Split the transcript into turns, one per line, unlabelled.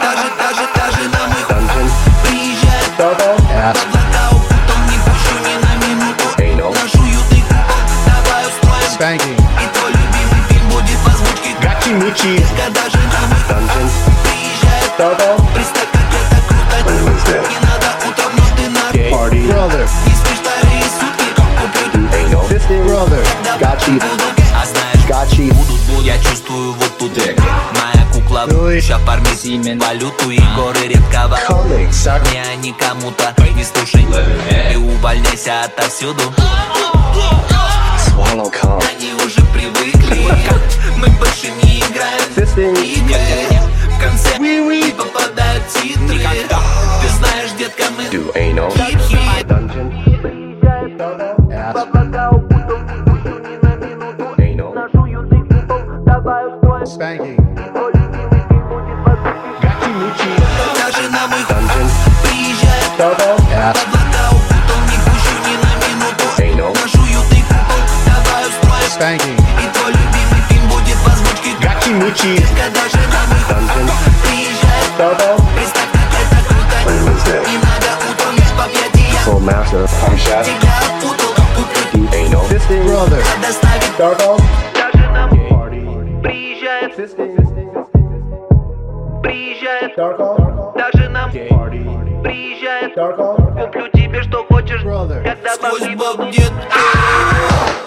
Даже на мой dungeon приезжает облака укутом, не пущу ни на минуту. Нашу ютный купол, давай устроим
Spanking.
и твой любимый фильм будет в озвучке.
Гачи-мучи.
Детка, даже на мой dungeon приезжает. Представь, как это круто. Не надо утром, но ты на
Brother.
не спишь вторые сутки. Куплю
Brother.
а знаешь, будут, я чувствую вот тут. Моя кукла
Ой.
ща фармит валюту и горы редкого. Не они кому-то, не слушай и увольняйся отовсюду. Они уже привыкли, мы больше не играем игры. В конце не попадают титры. Ты знаешь, детка, мы хит-хит. Облака укутом, не пущу ни на минуту. Нашу ютный купол, давай устроим
Spanking.
и твой любимый фильм будет в озвучке.
Гачи-мучи.
Даже на мой dungeon приезжает. Облака укутом, не пущу ни на минуту. Нашу ютный купол, давай устроим
Spanking.
и твой любимый фильм будет в озвучке.
Гачи-мучи.
Детка, даже на мой dungeon приезжает. Представь, как это круто. Не надо утром лишь по 5 я тебя опутал. Куплю
Brother.
доставить. Даже на мой приезжает. Приезжает. Даже нам приезжает. Куплю тебе что хочешь,
Brother.
когда сквозь бог нет.